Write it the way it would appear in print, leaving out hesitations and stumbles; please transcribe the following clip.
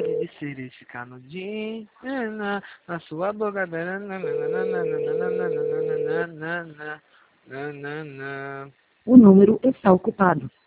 vontade de ser esse canudinho na sua boca. O número está ocupado.